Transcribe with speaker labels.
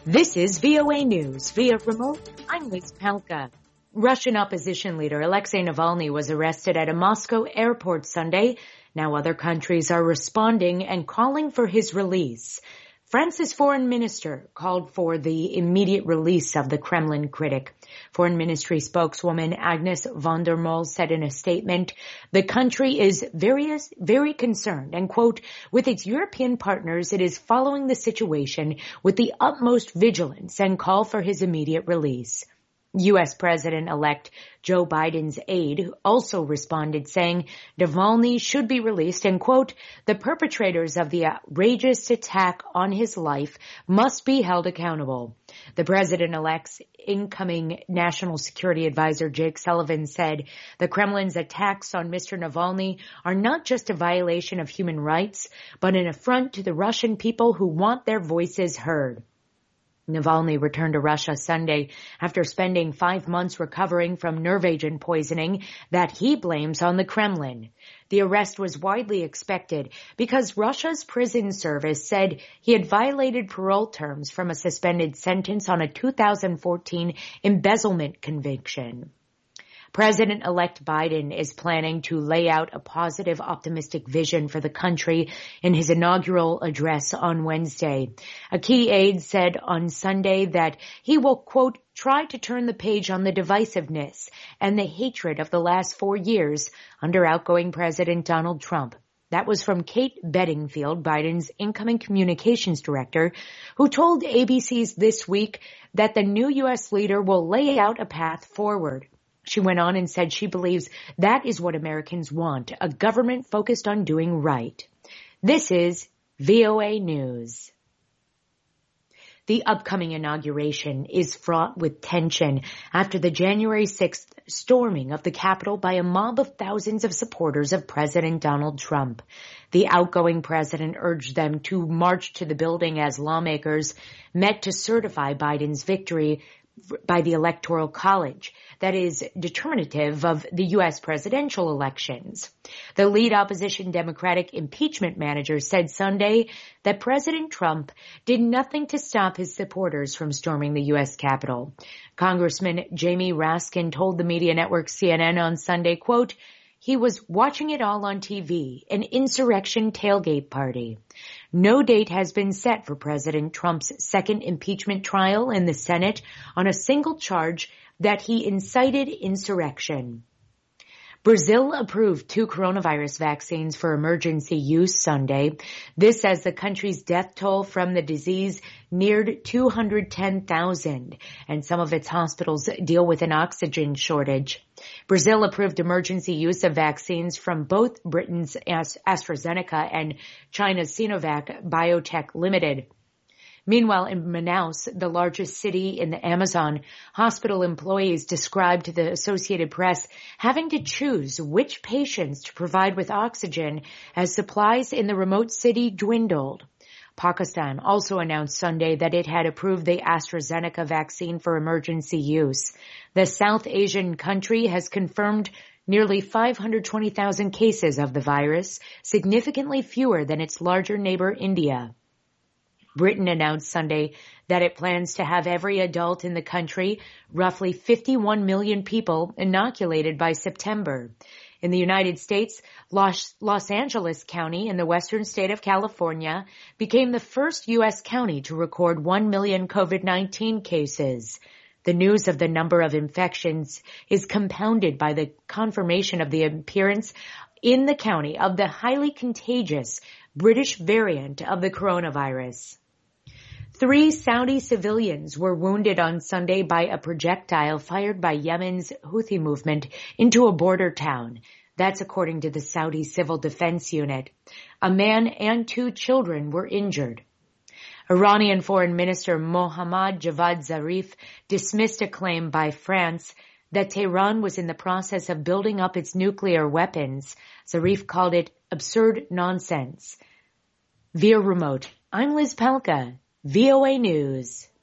Speaker 1: This is VOA News. Via remote, I'm Liz Palka. Russian opposition leader Alexei Navalny was arrested at a Moscow airport Sunday. Now other countries are responding and calling for his release. France's foreign minister called for the immediate release of the Kremlin critic. Foreign Ministry spokeswoman Agnes von der Moll said in a statement, the country is very concerned and, quote, with its European partners, it is following the situation with the utmost vigilance and call for his immediate release. U.S. President-elect Joe Biden's aide also responded saying Navalny should be released and, quote, the perpetrators of the outrageous attack on his life must be held accountable. The president-elect's incoming national security advisor Jake Sullivan said the Kremlin's attacks on Mr. Navalny are not just a violation of human rights, but an affront to the Russian people who want their voices heard. Navalny returned to Russia Sunday after spending 5 months recovering from nerve agent poisoning that he blames on the Kremlin. The arrest was widely expected because Russia's prison service said he had violated parole terms from a suspended sentence on a 2014 embezzlement conviction. President-elect Biden is planning to lay out a positive, optimistic vision for the country in his inaugural address on Wednesday. A key aide said on Sunday that he will, quote, try to turn the page on the divisiveness and the hatred of the last 4 years under outgoing President Donald Trump. That was from Kate Bedingfield, Biden's incoming communications director, who told ABC's This Week that the new U.S. leader will lay out a path forward. She went on and said she believes that is what Americans want, a government focused on doing right. This is VOA News. The upcoming inauguration is fraught with tension after the January 6th storming of the Capitol by a mob of thousands of supporters of President Donald Trump. The outgoing president urged them to march to the building as lawmakers met to certify Biden's victory by the Electoral College that is determinative of the U.S. presidential elections. The lead opposition Democratic impeachment manager said Sunday that President Trump did nothing to stop his supporters from storming the U.S. Capitol. Congressman Jamie Raskin told the media network CNN on Sunday, quote, he was watching it all on TV, an insurrection tailgate party. No date has been set for President Trump's second impeachment trial in the Senate on a single charge that he incited insurrection. Brazil approved 2 coronavirus vaccines for emergency use Sunday. This as the country's death toll from the disease neared 210,000, and some of its hospitals deal with an oxygen shortage. Brazil approved emergency use of vaccines from both Britain's AstraZeneca and China's Sinovac Biotech Limited. Meanwhile, in Manaus, the largest city in the Amazon, hospital employees described to the Associated Press having to choose which patients to provide with oxygen as supplies in the remote city dwindled. Pakistan also announced Sunday that it had approved the AstraZeneca vaccine for emergency use. The South Asian country has confirmed nearly 520,000 cases of the virus, significantly fewer than its larger neighbor India. Britain announced Sunday that it plans to have every adult in the country, roughly 51 million people, inoculated by September. In the United States, Los Angeles County in the western state of California became the first U.S. county to record 1 million COVID-19 cases. The news of the number of infections is compounded by the confirmation of the appearance in the county of the highly contagious British variant of the coronavirus. 3 Saudi civilians were wounded on Sunday by a projectile fired by Yemen's Houthi movement into a border town. That's according to the Saudi Civil Defense Unit. A man and 2 children were injured. Iranian Foreign Minister Mohammad Javad Zarif dismissed a claim by France that Tehran was in the process of building up its nuclear weapons. Zarif called it absurd nonsense. Via remote, I'm Liz Palka. VOA News.